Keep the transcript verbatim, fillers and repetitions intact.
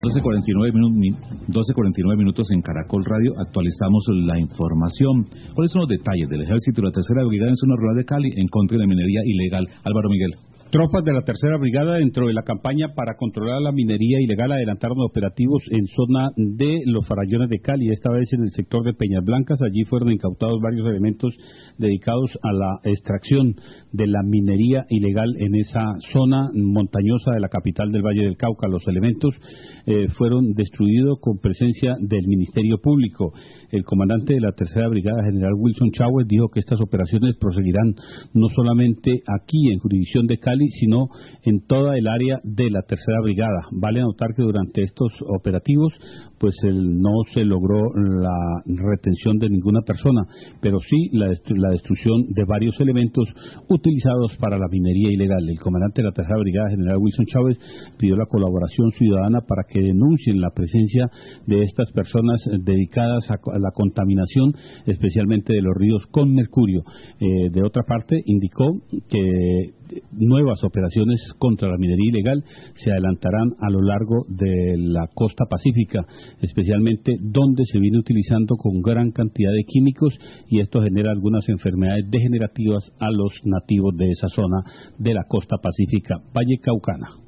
doce cuarenta y nueve minutos en Caracol Radio, actualizamos la información. ¿Cuáles son los detalles del ejército de la tercera brigada en zona rural de Cali en contra de la minería ilegal? Álvaro Miguel. Tropas de la tercera brigada, dentro de la campaña para controlar la minería ilegal, adelantaron operativos en zona de los Farallones de Cali, esta vez en el sector de Peñas Blancas. Allí fueron incautados varios elementos dedicados a la extracción de la minería ilegal en esa zona montañosa de la capital del Valle del Cauca. Los elementos eh, fueron destruidos con presencia del Ministerio Público. El comandante de la tercera brigada, general Wilson Chávez, dijo que estas operaciones proseguirán no solamente aquí en jurisdicción de Cali, sino en toda el área de la tercera brigada. Vale anotar que durante estos operativos pues el, no se logró la retención de ninguna persona, pero sí la, destru la destrucción de varios elementos utilizados para la minería ilegal. El comandante de la tercera brigada, general Wilson Chávez, pidió la colaboración ciudadana para que denuncien la presencia de estas personas dedicadas a, a la contaminación, especialmente de los ríos con mercurio. Eh, de otra parte, indicó que nuevas operaciones contra la minería ilegal se adelantarán a lo largo de la costa pacífica, especialmente donde se viene utilizando con gran cantidad de químicos, y esto genera algunas enfermedades degenerativas a los nativos de esa zona de la costa pacífica vallecaucana.